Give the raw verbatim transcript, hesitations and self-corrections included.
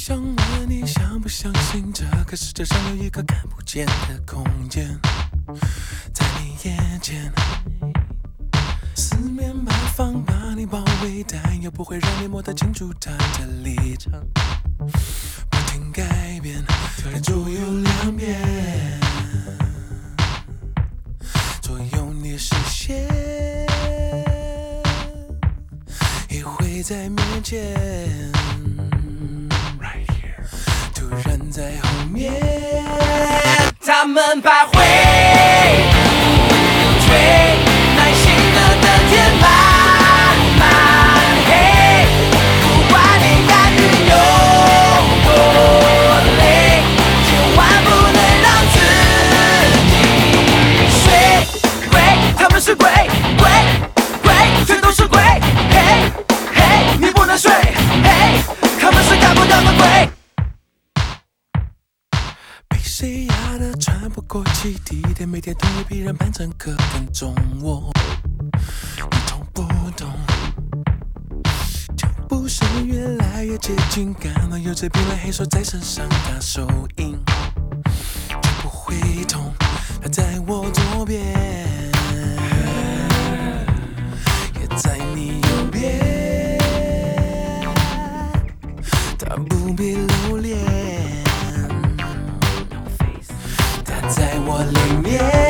想问你相不相信这个世界上有一个看不见的空间，在你眼前四面八方把你包围，但又不会让你摸得清楚它的立场，不停改变，左右两边左右你视线，也会在面前，突然在后面，他们徘徊追，耐心的等天慢慢黑，不管你甘于有多累，千万不能让自己睡。鬼，他们是鬼，鬼鬼，全都是鬼。嘿嘿，你不能睡。嘿，他们是看不到的鬼。被谁压得喘不过气，地铁每天同一批人扮成客跟踪我，你懂不懂？脚步声越来越接近，感到有只冰冷黑手在身上打手印，就不会痛，它在我左边，也在你右边，它不必露脸，它在我里面。